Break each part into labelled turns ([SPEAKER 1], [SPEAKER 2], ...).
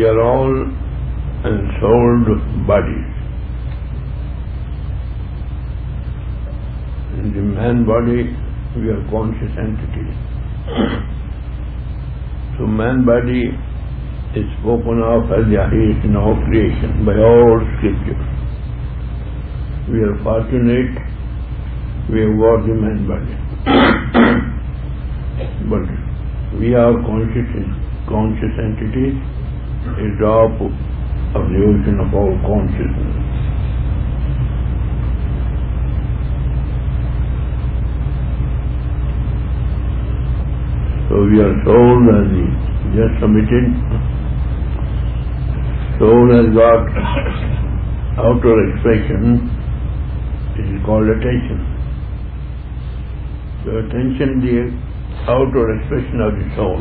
[SPEAKER 1] We are all ensouled bodies. In the man body, we are conscious entities. So man body is spoken of as the highest in all creation by all scriptures. We are fortunate we have got the man body. But we are conscious entities, a drop of the ocean of all consciousness. So we are soul, as we just submitted. Soul has got outer expression, it is called attention. So attention, the outer expression of the soul.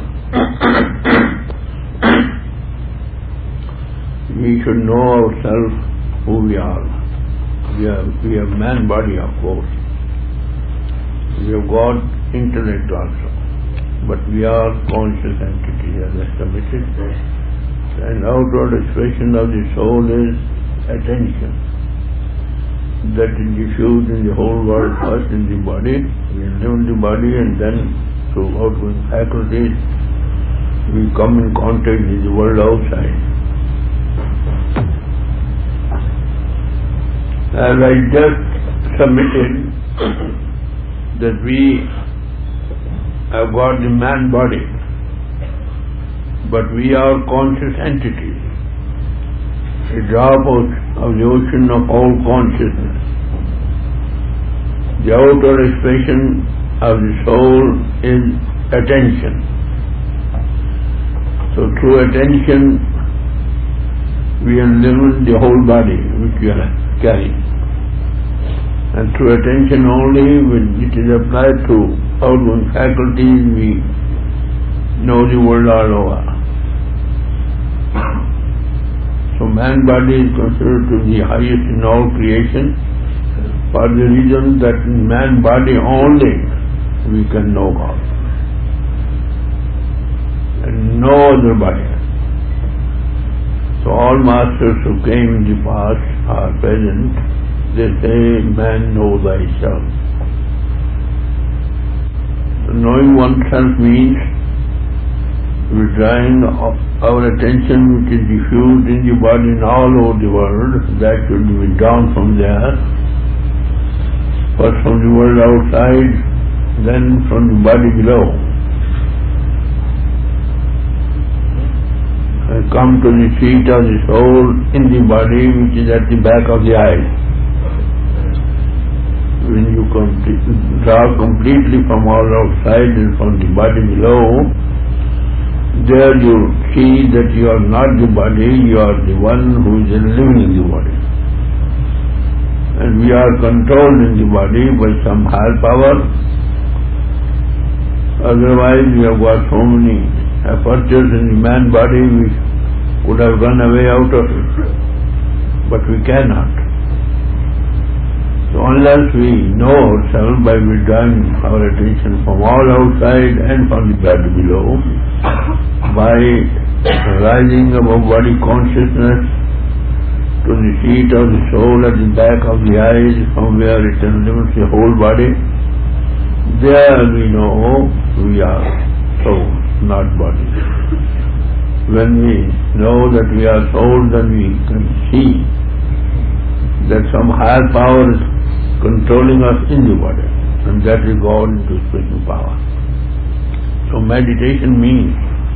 [SPEAKER 1] We should know ourselves who we are. We have man body, of course. We have got intellect also. But we are conscious entities, as I submitted. And outward expression of the soul is attention. That is diffused in the whole world, first in the body. We live in the body, and then through outward faculties we come in contact with the world outside. As I just submitted that we have got the man body, but we are conscious entities, a drop of the ocean of all consciousness. The outer expression of the soul is attention. So through attention we illumine the whole body which we are carrying. And through attention only, when it is applied to outward faculties, we know the world all over. So man body is considered to be the highest in all creation for the reason that in man body only we can know God. And no other body. So all masters who came in the past are present. They say, man, know thyself. So knowing oneself means withdrawing our attention which is diffused in the body and all over the world, that should be withdrawn from there. First from the world outside, then from the body below. And come to the seat of the soul in the body which is at the back of the eyes. When you draw completely from all outside and from the body below, there you see that you are not the body, you are the one who is living in the body. And we are controlled in the body by some higher power. Otherwise we have got so many apertures in the man body, we could have run away out of it. But we cannot. So unless we know ourselves by withdrawing our attention from all outside and from the body below, by rising above body consciousness to the seat of the soul at the back of the eyes, from where it illuminates the whole body, there we know we are soul, not body. When we know that we are soul, then we can see that some higher power is controlling us in the body, and that is God into spiritual power. So meditation means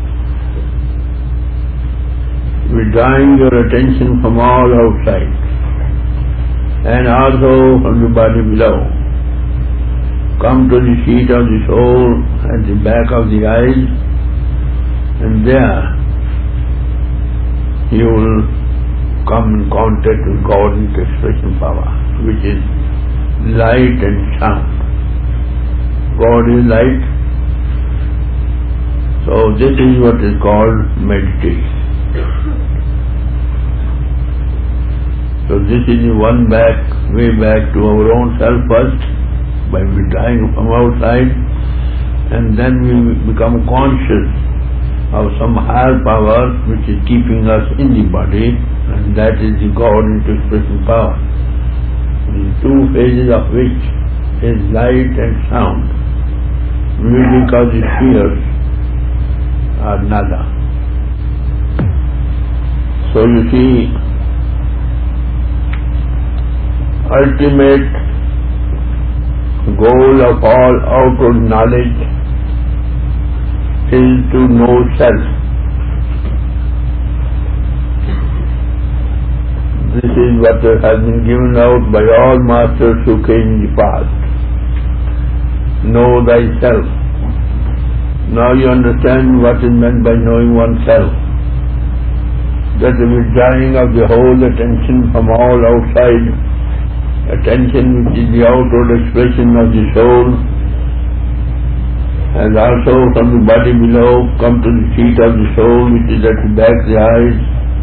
[SPEAKER 1] withdrawing your attention from all outside and also from the body below. Come to the seat of the soul at the back of the eyes, and there you will come in contact with God into expression power, which is light and sound. God is light. So this is what is called meditation. So this is the one way back to our own self first, by withdrawing from outside, and then we become conscious of some higher power which is keeping us in the body, and that is the God into expressing power. The two phases of which is light and sound. Music of the spheres are nada. So you see, ultimate goal of all outward knowledge is to know self. This is what has been given out by all masters who came in the past. Know thyself. Now you understand what is meant by knowing oneself. That the withdrawing of the whole attention from all outside, attention which is the outward expression of the soul, and also from the body below come to the seat of the soul which is at the back of the eyes,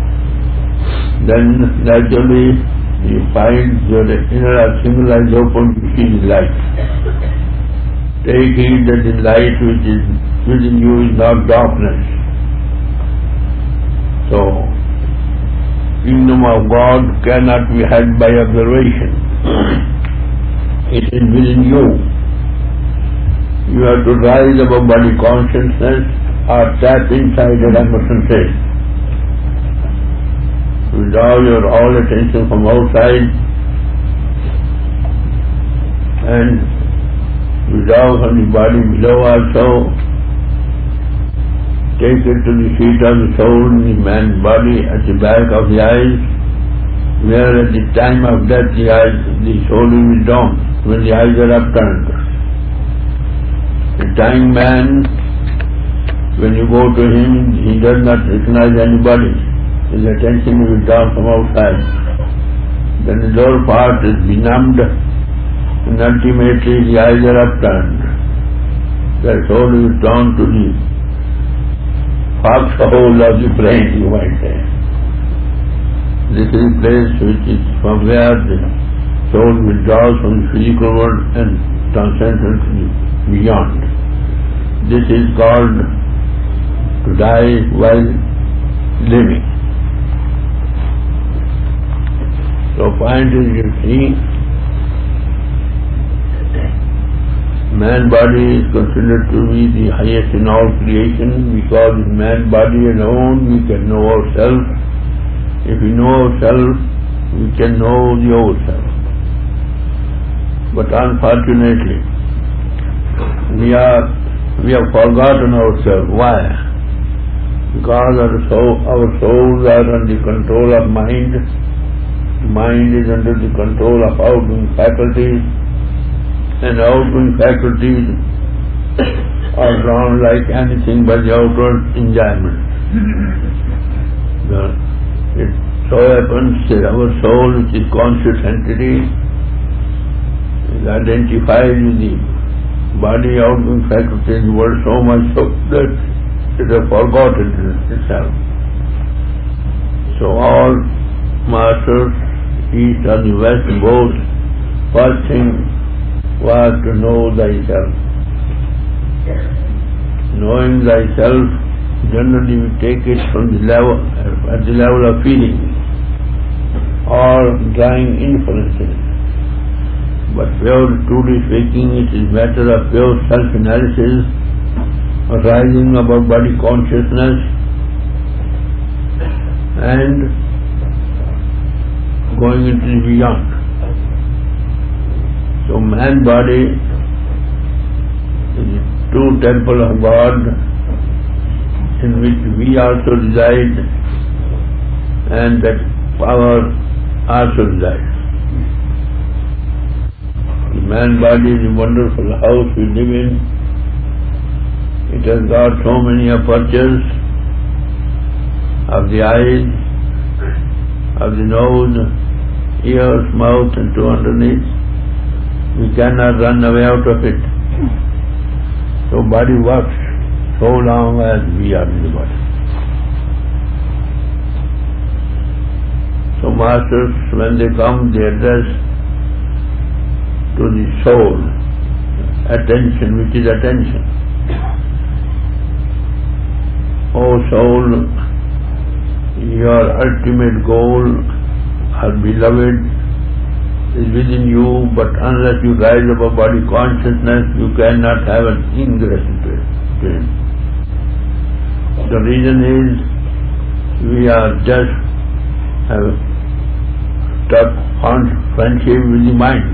[SPEAKER 1] then naturally you find your inner single eyes open to see the light. Take heed that the light which is within you is not darkness. So, kingdom of God cannot be had by observation. It is within you. You have to rise above body consciousness or tap inside it, I mustn't say. Withdraw your all attention from outside and withdraw from the body below also. Take it to the seat of the soul in the man's body at the back of the eyes, where at the time of death the soul will be withdrawn when the eyes are upturned. The dying man, when you go to him, he does not recognize anybody. His attention is withdrawn from outside. Then the lower part is benumbed, and ultimately the eyes are upturned. The soul is withdrawn to the foxhole of the brain, you might say. This is the place which is from where the soul withdraws from the physical world and transcends into beyond. This is called to die while living. So point is, you see, man body is considered to be the highest in all creation, because in man body alone we can know ourselves. If we know ourselves, we can know the ourself. But unfortunately, we have forgotten ourselves. Why? Because our souls are under the control of mind. Mind is under the control of outgoing faculties, and outgoing faculties are drawn like anything by the outward enjoyment. It so happens that our soul, which is conscious entity, is identified with the body outgoing faculty in the world so much so that it has forgotten itself. So all masters, east or the west, both, first thing was to know thyself. Knowing thyself, generally we take it from the level, at the level of feeling or drawing inferences. But truly speaking, it is matter of pure self-analysis, rising above body consciousness and going into the beyond. So man body is the true temple of God, in which we also reside, and that power also resides. The man body is a wonderful house we live in. It has got so many apertures of the eyes, of the nose, ears, mouth, and to underneath. We cannot run away out of it. So body works so long as we are in the body. So masters, when they come, they address to the soul attention, which is attention. O soul, your ultimate goal, our beloved, is within you, but unless you rise above body consciousness, you cannot have an ingress to it. The reason is, we are just have stuck on friendship with the mind.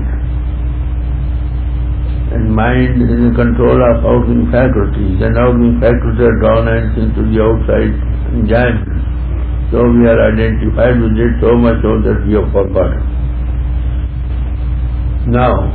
[SPEAKER 1] And mind is in control of outgoing faculties, and outgoing faculties are dominant into the outside enjoyment. So we are identified with it so much so that we have forgotten. Now,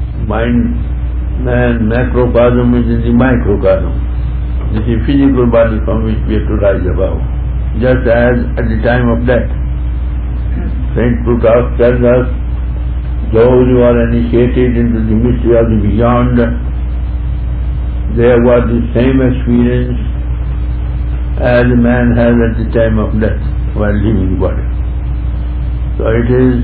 [SPEAKER 1] man, macrocosm is in the microcosm. This is physical body from which we have to rise above. Just as at the time of death. Saint Plutarch tells us, those who are initiated into the mystery of the beyond, they have got the same experience as a man has at the time of death while leaving the body. So it is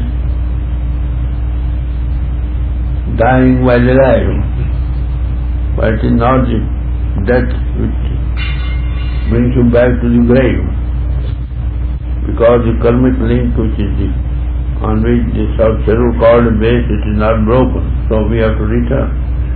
[SPEAKER 1] dying while alive, but it is not the death which brings you back to the grave, because the karmic link which is on which this observer called a base, it is not broken, so we have to return.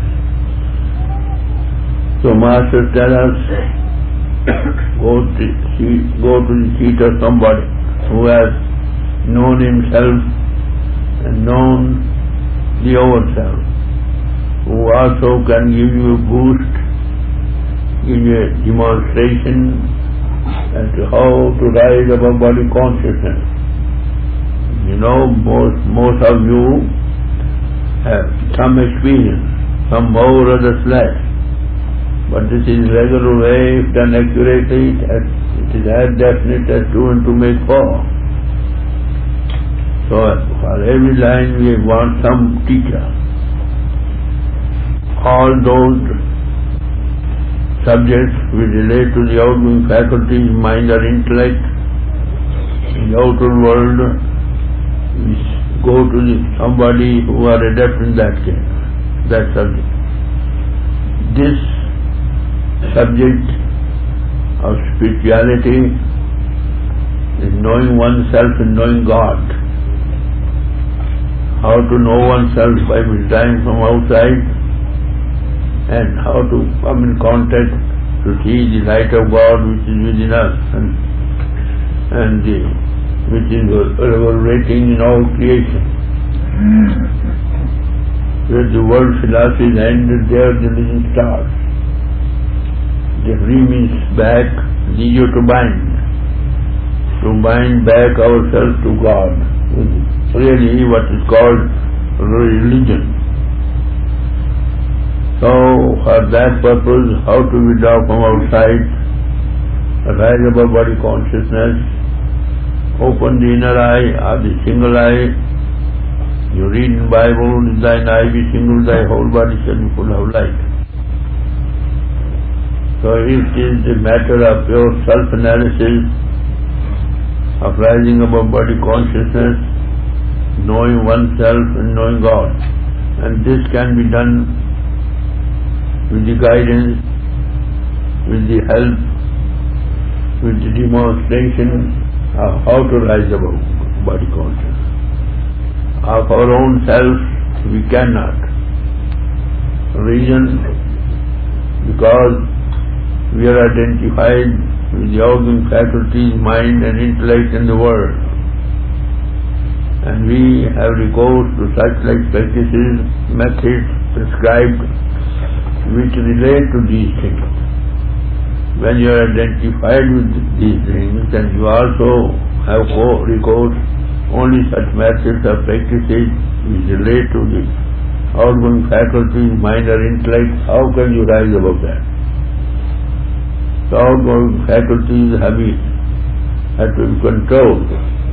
[SPEAKER 1] So Masters tell us, go to the seat of somebody who has known himself and known the ourself, who also can give you a boost, give you a demonstration as to how to rise above body consciousness. You know, most of you have some experience, some more or others less. But this is regular way, if done accurately, it is as definite as 2 and 2 make 4. So for every line we want some teacher. All those subjects which relate to the outgoing faculties, mind or intellect, in the outer world, we go to somebody who are adept in that case, that subject. This subject of spirituality is knowing oneself and knowing God. How to know oneself by withdrawing from outside, and how to come in contact to see the light of God which is within us, and which is reverberating in all creation. Where the world philosophy is ended, there the living stars. The free means back, leisure to bind back ourselves to God. Really what is called religion. So for that purpose, how to withdraw from outside, rise above body consciousness, open the inner eye or the single eye. You read in Bible, thine eye be single, thy whole body shall be full of light. So it is a matter of pure self-analysis, of rising above body consciousness, knowing oneself and knowing God. And this can be done with the guidance, with the help, with the demonstration of how to rise above body consciousness. Of our own self, we cannot. Reason, because we are identified with the organ faculties, mind and intellect in the world. And we have recourse to such like practices, methods prescribed which relate to these things. When you are identified with these things, then you also have recourse only such methods or practices which relate to the outgoing faculties, mind or intellect. How can you rise above that? The outgoing faculties have to be controlled,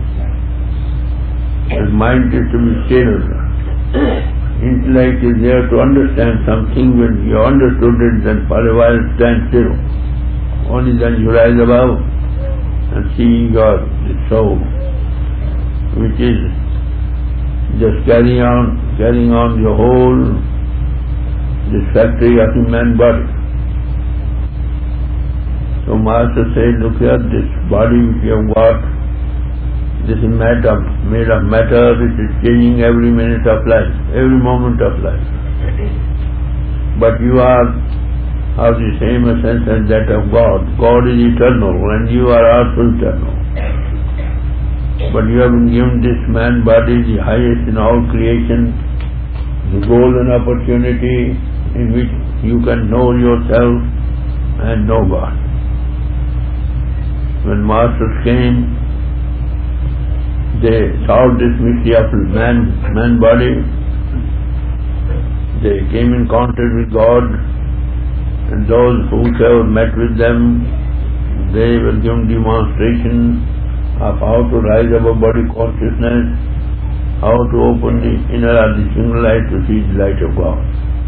[SPEAKER 1] and mind is to be still. Intellect is there to understand something. When you understood it, then for a while stand still. Only then you rise above and see your soul, which is just carrying on the whole this factory of the man body. So So Master said, look here, this body which you have got, this is made of matter, it is changing every minute of life, every moment of life. But you are of the same essence as that of God. God is eternal and you are also eternal. But you have been given this man body, the highest in all creation, the golden opportunity in which you can know yourself and know God. When Masters came, they solved this mystery of man body. They came in contact with God, and those whoever met with them, they were given demonstration of how to rise above body consciousness, how to open the inner or the single eye to see the light of God.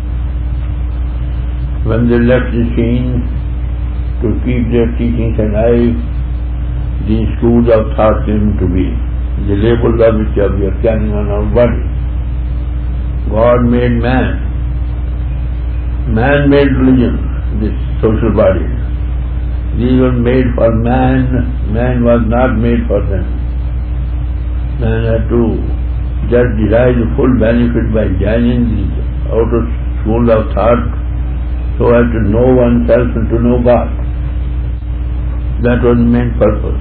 [SPEAKER 1] When they left the scene to keep their teachings alive, these schools of thought came to be. The labels of which we are carrying on our body. God made man. Man made religion, this social body. These were made for man. Man was not made for them. Man had to just derive the full benefit by joining the outer school of thought so as to know oneself and to know God. That was the main purpose.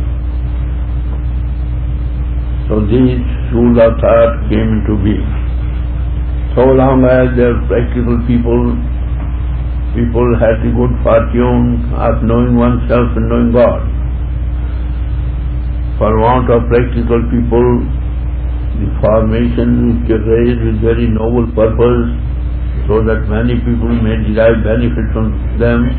[SPEAKER 1] So these schools of thought came into being. So long as there were practical people had the good fortune of knowing oneself and knowing God. For want of practical people, the formation which is raised with very noble purpose, so that many people may derive benefit from them,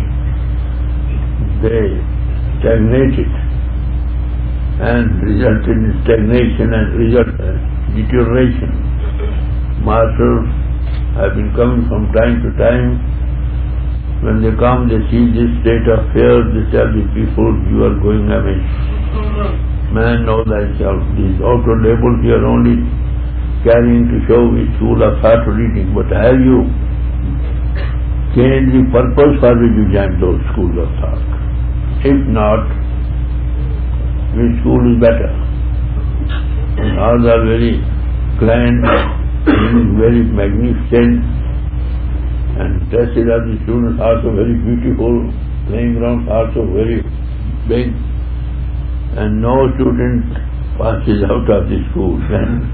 [SPEAKER 1] they stagnated and resulted in stagnation and deterioration. Masters have been coming from time to time. When they come, they see this state of fear, they tell the people, you are going amiss. Man, know thyself. These outer labels here only carrying to show which school of thought reading, but have you gained the purpose for which you joined those schools of thought? If not, which school is better? And all are very grand, very magnificent, and dresses of the students also very beautiful, playing grounds also very big, and no student passes out of the school then.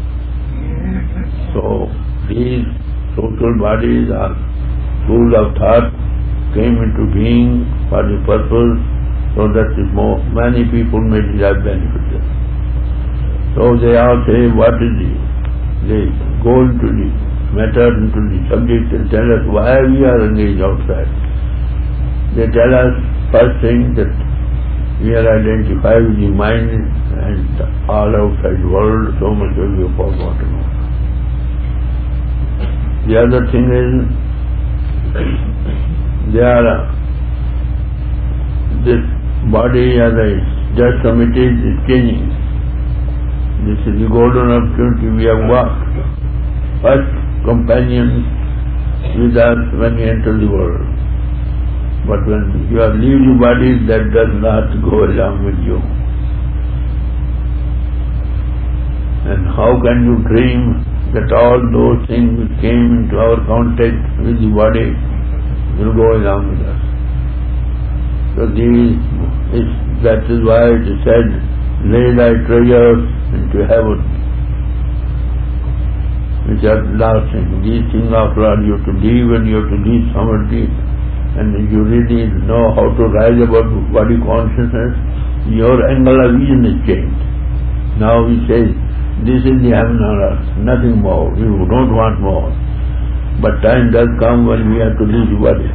[SPEAKER 1] So these social bodies or schools of thought came into being for the purpose so that many people may derive benefit. So they all say, what is they go into the matter, into the subject and tell us why we are engaged outside. They tell us first thing that we are identified with the mind and all outside world, so much as we have forgotten. The other thing is, this body as I just submitted is changing. This is the golden opportunity we have got. First companions with us when we enter the world. But when you have leave your body, that does not go along with you. And how can you dream that all those things which came into our contact with the body will go along with us? So that is why it is said, lay thy treasures into heaven, which are lasting. These things after all you have to leave, and you have to leave somebody, and if you really know how to rise above body consciousness, your angle of vision is changed. Now we say, this is the heaven on earth, nothing more. We don't want more. But time does come when we have to leave the body.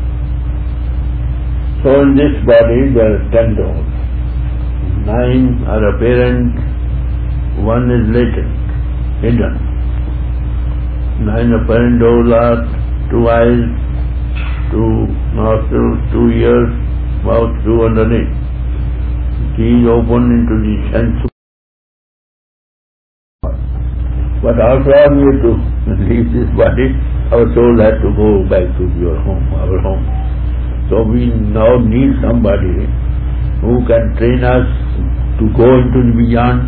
[SPEAKER 1] So in this body there are 10 doors. 9 are apparent, 1 is latent, hidden. 9 apparent doors are 2 eyes, 2 nostrils, 2 ears, mouth, 2 underneath. These open into the sense. But after all we have to leave this body, our soul has to go back to your home, our home. So we now need somebody who can train us to go into the beyond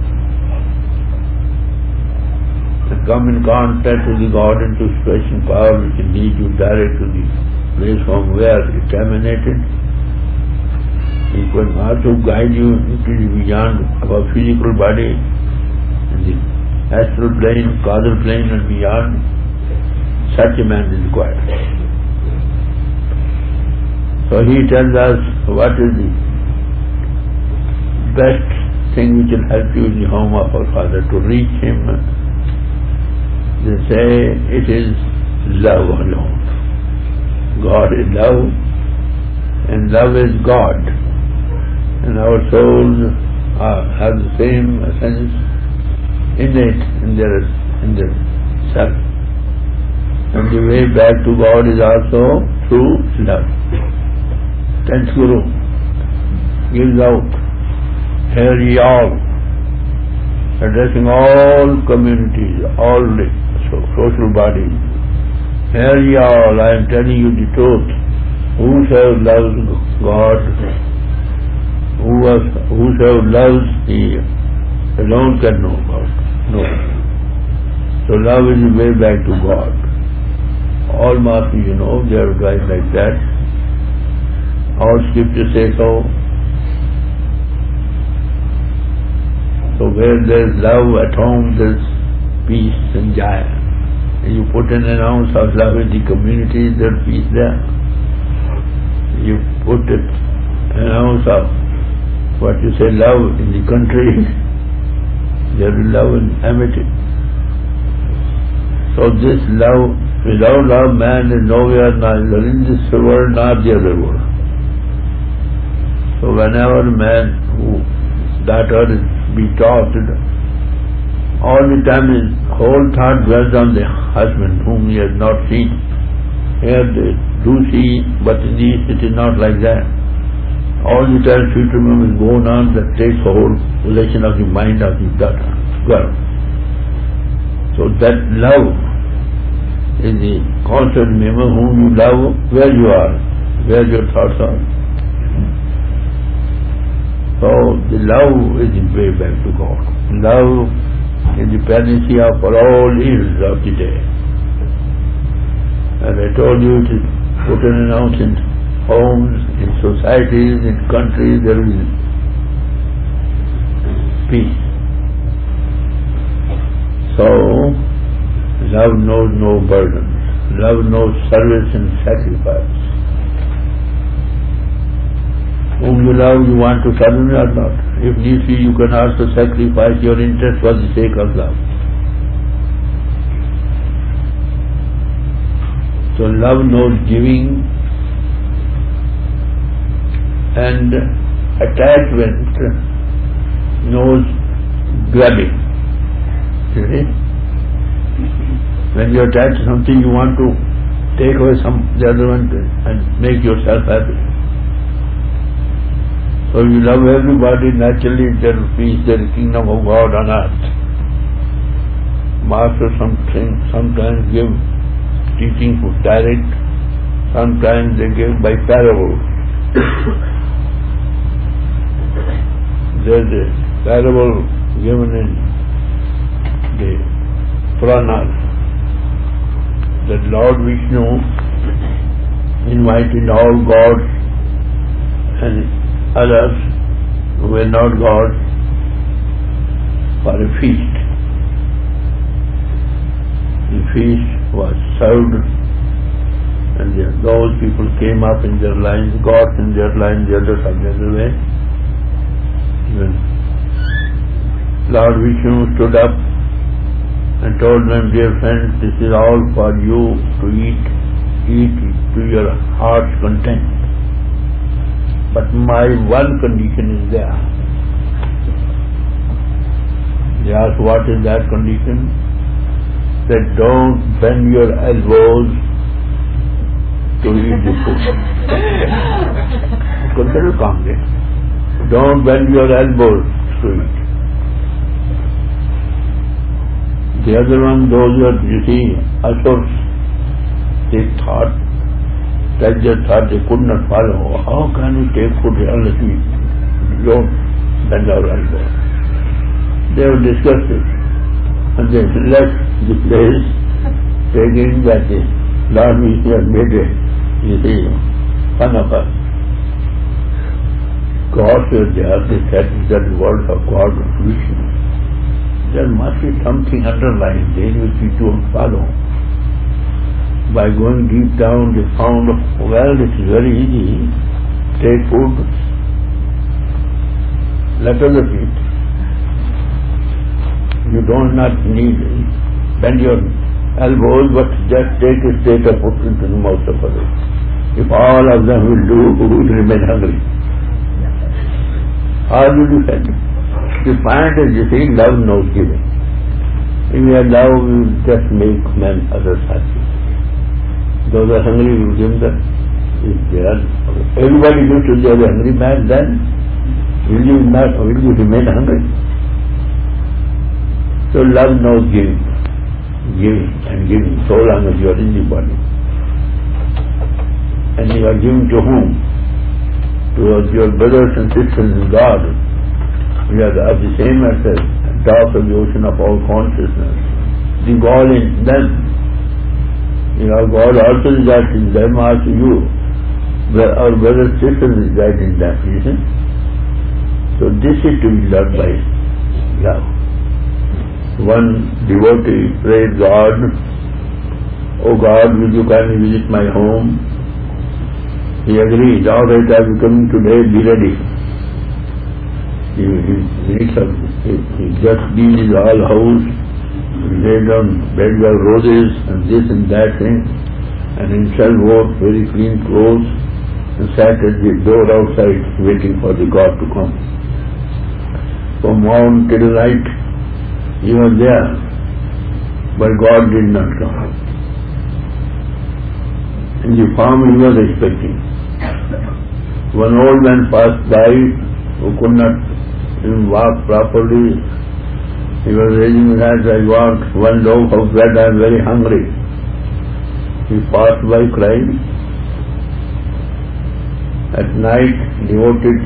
[SPEAKER 1] and come in contact with the God into expression power which can lead you direct to the place from where it emanated. It can also guide you into the beyond of our physical body, in the astral plane, causal plane and beyond. Such a man is required. So he tells us what is the best thing which will help you in the home of our Father to reach Him. They say it is love alone. God is love, and love is God. And our souls have the same essence innate in their self. And the way back to God is also through love. Tenth Guru gives out, "Hear ye all," addressing all communities, all social bodies. "Hear ye all, I am telling you the truth. Whosoever loves God, whosoever loves He alone can know God." No. So love is the way back to God. All masters, they are guys like that. All scriptures say so. So where there is love at home, there is peace and joy. And you put an ounce of love in the community, there is peace there. You put an ounce of what you say love in the country, there is love and amity. So this love, without love man is nowhere, neither in this world nor the other world. So whenever a man that earth is be taught, all the time his whole thought dwells on the husband whom he has not seen. Here they do see, but in the East it is not like that. All the time future memory is going on that takes the whole possession of the mind of the daughter, girl. So that love is the constant memory whom you love, where you are, where your thoughts are. So the love is the way back to God. Love is the panacea for all ills of the day. And I told you it is put and announced in homes, in societies, in countries, there is peace. So love knows no burden. Love knows service and sacrifice. Whom you love, you want to serve him or not. If need be, you can also sacrifice your interest for the sake of love. So love knows giving and attachment knows grabbing. You see? When you attach to something, you want to take away the other one and make yourself happy. So you love everybody, naturally there will be the kingdom of God on earth. Master sometimes give teaching for direct, sometimes they give by parable. There is a parable given in the Puranas that Lord Vishnu invited all gods and others who were not gods for a feast. The feast was served and those people came up in their lines, gods in their line, the others of the other way. Even Lord Vishnu stood up and told them, "Dear friends, this is all for you to eat to your heart's content. But my one condition is there." They asked, "What is that condition?" Said, "Don't bend your elbows to eat the food." Consider calmly. Don't bend your elbows to eat. The other one, those are, you see, asurs, they thought That just thought they could not follow. How can we take food unless we don't bend our elbow? They have discussed it. And they left the place, taking that the Lord we have made a, fun of us. God was there, they said that the word of God was Vishnu. There must be something underlying there which we don't follow. By going deep down, they found, well, it is very easy. Take food, let others eat. You don't not need bend your elbows, but just take a steak and put it into the mouth of others. If all of them will do, who will remain hungry? How will you send? You find that you see, love knows giving. If we are love, we will just make men others happy. Those are hungry, we will give them. If they are, everybody gives to the other hungry man, then will you remain hungry? So love knows giving and giving, so long as you are in the body. And you are giving to whom? To your brothers and sisters in God. We are of the same essence, top of the ocean of all consciousness. The God in them. God also resides in them, also you. Our brothers and sisters reside in them, you see. So this is to be done by love. One devotee prayed God, "Oh God, will you kindly visit my home?" He agreed, "All right, I will come today, be ready." He just cleaned his whole house, laid down beds of roses and this and that thing, and himself wore very clean clothes and sat at the door outside waiting for the God to come. From morning till night he was there, but God did not come. In the farm he was expecting. One old man passed by who could not even walk properly. He was raising his hands, "I want one loaf of bread, I am very hungry." He passed by crying. At night, devoted,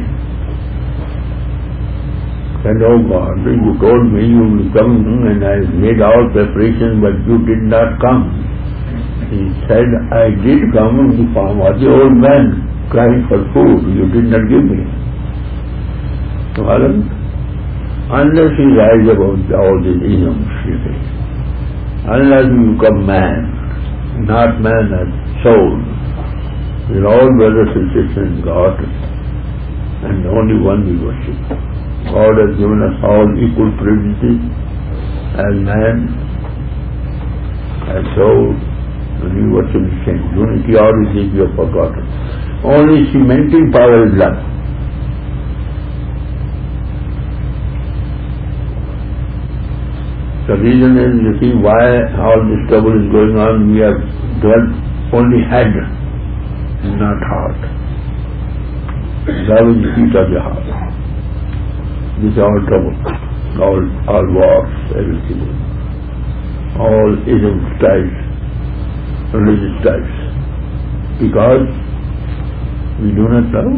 [SPEAKER 1] said, "Oh God, you told me you will come and I made all preparations, but you did not come." He said, "I did come in the form of the old man crying for food. You did not give me." So, unless you rise above all these isms, unless you become man, not man as soul, we are all brothers and sisters in God, and only one we worship. God has given us all equal privileges as man, as soul, and we worship the same. Unity always is we have forgotten. Only cementing power is love. The reason is, you see, why all this trouble is going on, we have developed only head, not heart. Love is the seat of the heart. This is all trouble, all wars, everything. All ism types, religious types. Because we do not love.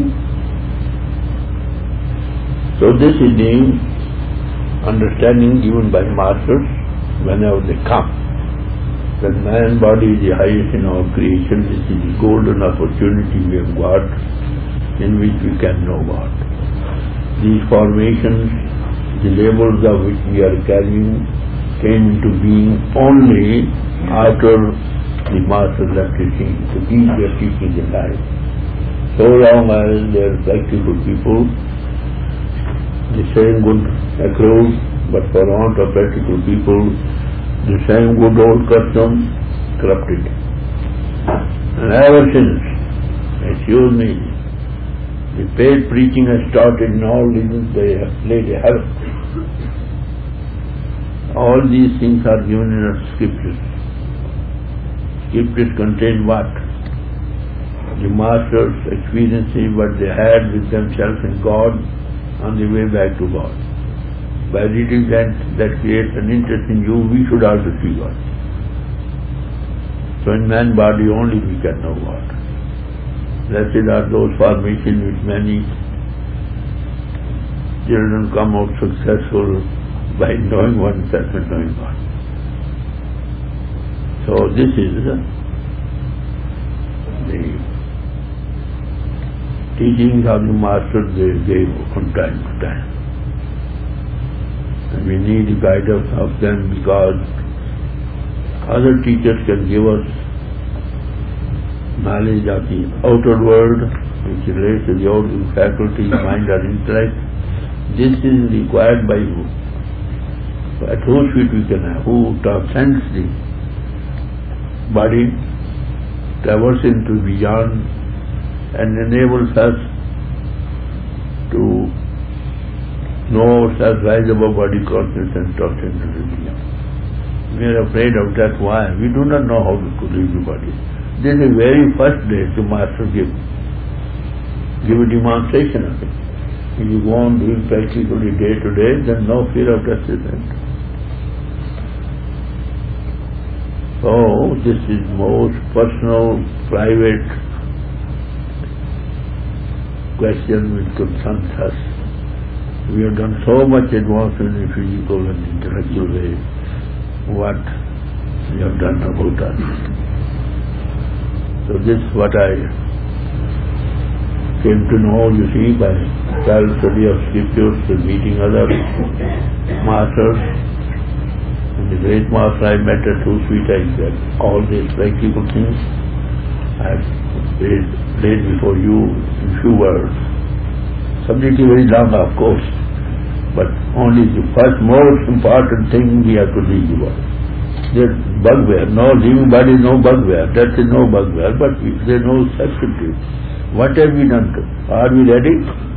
[SPEAKER 1] So this is the understanding given by masters whenever they come. That man body is the highest in our creation. This is the golden opportunity we have got in which we can know God. These formations, the labels of which we are carrying, came into being only after the master left his teaching, to teach their teachings in life. So long as they are practical people, the same good accrues, but for want of practical people, the same good old custom corrupted. And ever since, excuse me, the paid preaching has started in all religions, they have played a havoc. All these things are given in our scriptures. Scriptures contain what? The masters experiencing what they had with themselves and God on the way back to God. By reading that creates an interest in you, we should also see God. So in man body only we can know God. Blessed are those formations which many children come out successful by knowing oneself and knowing God. So this is the teachings of the Master they gave from time to time. And we need the guidance of them because other teachers can give us knowledge of the outer world which relates to the outer faculty, mind or intellect. This is required by who? At whose feet we can have? Who transcends the body, traverses into beyond and enables us to know ourselves, rise above body consciousness and transcend. We are afraid of that. Why? We do not know how to leave the body. This is the very first day the Master give a demonstration of it. If you go on doing practically day to day, then no fear of death is there. So this is most personal, private question which concerns us. We have done so much advancement in physical and intellectual way. What we have done about us. So this is what I came to know, you see, by study of scriptures and meeting other masters. And the great master I met at whose feet I said, all these practical things I have laid before you in few words. Subject is very long, of course, but only the first most important thing we have to leave the body. There's bugbear, no living body, no bugbear. That is no bugbear, but there's no substitute. What have we done? Are we ready?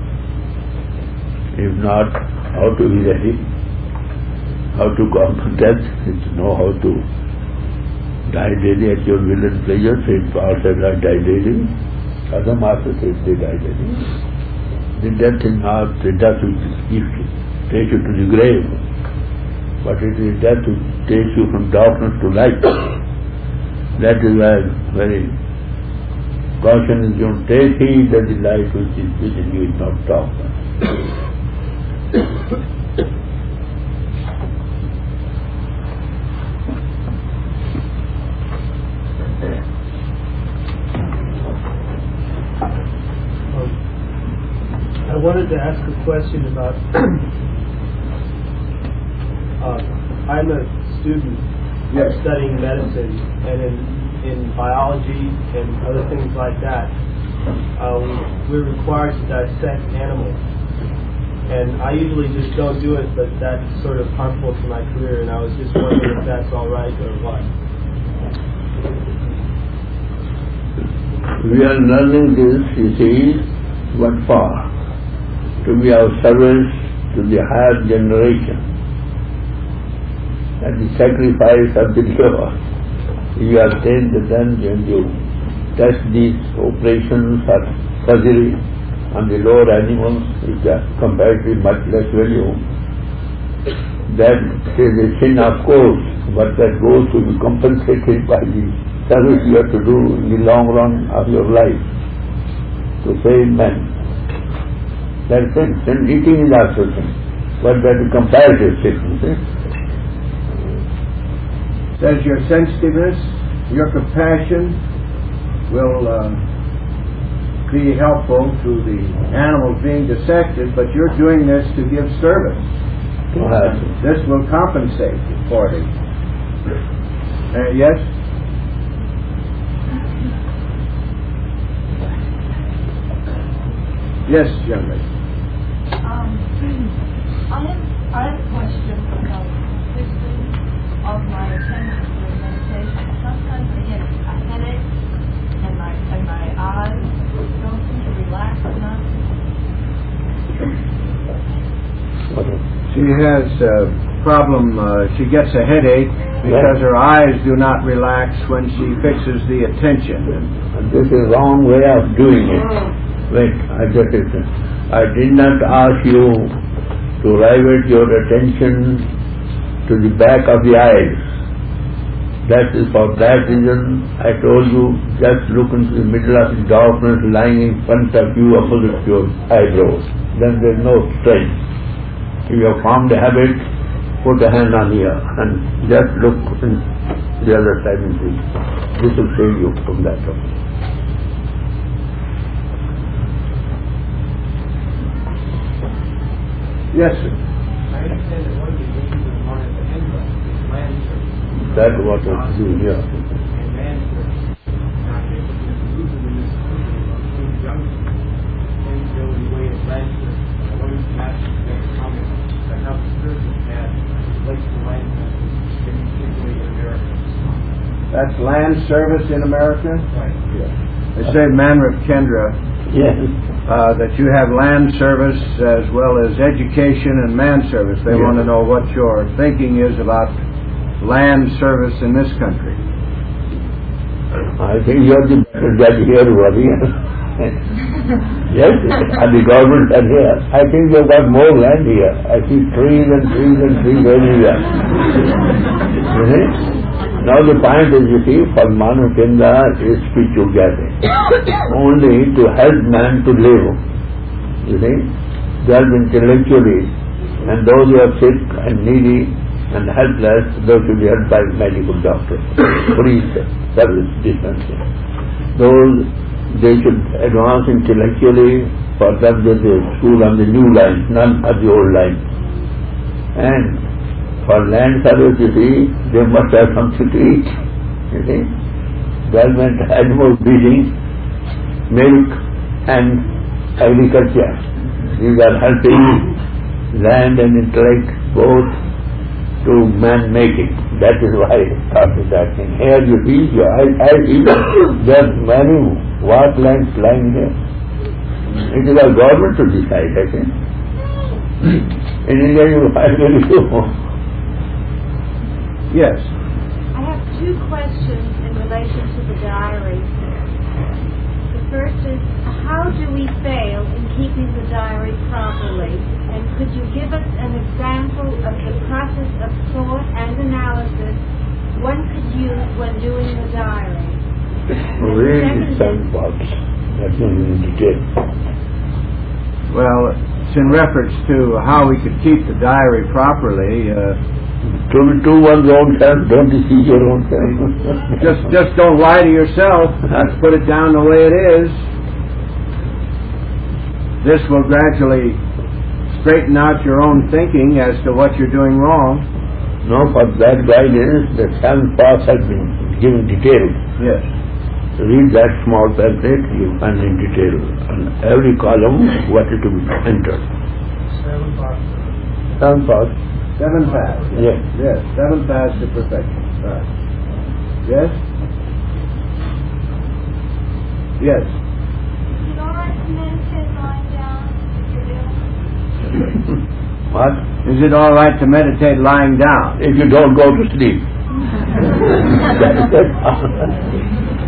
[SPEAKER 1] If not, how to be ready? How to conquer death? It's know how to die daily at your will and pleasure. Saint Paul said, I die daily. Other masters said they die daily. The death is not the death which takes you to the grave, but it is death which takes you from darkness to light. That is why very caution is given. Take heed that the light which is within you is not darkness.
[SPEAKER 2] I wanted to ask a question about I'm a student studying medicine, and in biology and other things like that, we're required to dissect animals. And I usually just don't do it, but that's sort of harmful to my career, and I was just wondering if that's all right or what.
[SPEAKER 1] We are learning this, you see, what for? To be of service to the higher generation and the sacrifice of the law. You attain the dungeon, you test these operations or surgery on the lower animals which are comparatively much less value. That is a sin, of course, but that goes to be compensated by the service you have to do in the long run of your life to save men. That's it. Then eating is also sin. But that is comparative sin, see?
[SPEAKER 3] Says your sensitiveness, your compassion will be helpful to the animals being dissected, but you're doing this to give service. This will compensate for it. Yes? Yes, young lady.
[SPEAKER 4] I have a question about the system of my attention during meditation. Sometimes I get a headache and my eyes don't seem to relax enough.
[SPEAKER 3] She has a problem, she gets a headache because her eyes do not relax when she fixes the attention.
[SPEAKER 1] And this is the wrong way of doing it. Wait, I did not ask you to rivet your attention to the back of the eyes. That is for that reason I told you, just look into the middle of the darkness lying in front of you opposite your eyebrows. Then there is no strain. If you have formed a habit, put a hand on here and just look in the other side and see. This will save you from that one.
[SPEAKER 3] Yes, sir.
[SPEAKER 2] I understand that one of the issues is known as the Hendra, land search.
[SPEAKER 1] That's what I do here.
[SPEAKER 2] And land search. Now, if it's losing in this country, including junction, and there will be way of land search. I wanted to ask you to make a comment on how the surgeon has relates to land search, particularly in America.
[SPEAKER 3] That's land service in America?
[SPEAKER 2] Right.
[SPEAKER 3] Yes. They say, Manrip Kendra,
[SPEAKER 1] Yes.
[SPEAKER 3] that you have land service as well as education and man service. They
[SPEAKER 1] Yes.
[SPEAKER 3] want to know what your thinking is about land service in this country.
[SPEAKER 1] I think you are the better judge here, Ravi. Yes, and the government are here. I think you have got more land here. I see trees and trees and trees everywhere. You see? Now the point is, you see, for Manu Kendra is spiritual gathering. Only to help man to live. You see? Just intellectually. And those who are sick and needy and helpless, those should be helped by medical doctors. Free service dispensing. Those, they should advance intellectually, for them they school on the new line, none of the old line. And for land service, you see, they must have something to eat. You see? Government animal breeding, milk and agriculture. These are helping land and intellect both to man making. That is why thought is acting. Here you see, I see there are many vast lands lying there. It is our government to decide, I think. In India you find very few.
[SPEAKER 3] Yes.
[SPEAKER 4] I have two questions in relation to the diary. The first is, how do we fail in keeping the diary properly? And could you give us an example of the process of thought and analysis one could use when doing the diary?
[SPEAKER 1] Really some parts. That's not in detail.
[SPEAKER 3] Well, it's in reference to how we could keep the diary properly.
[SPEAKER 1] To one's own self, don't deceive your own self.
[SPEAKER 3] Just don't lie to yourself. Just put it down the way it is. This will gradually straighten out your own thinking as to what you're doing wrong.
[SPEAKER 1] No, for that guidance, the seventh path has been given detail.
[SPEAKER 3] Yes.
[SPEAKER 1] Read that small pamphlet, you find in detail on every column what is to be entered. Seventh path.
[SPEAKER 3] Seven paths.
[SPEAKER 1] Yes.
[SPEAKER 3] Yes. Seven paths to perfection. Right. Yes? Yes.
[SPEAKER 4] Is it all right to meditate lying down if you're ill?
[SPEAKER 1] What?
[SPEAKER 3] Is it all right to meditate lying down?
[SPEAKER 1] If you don't go to sleep.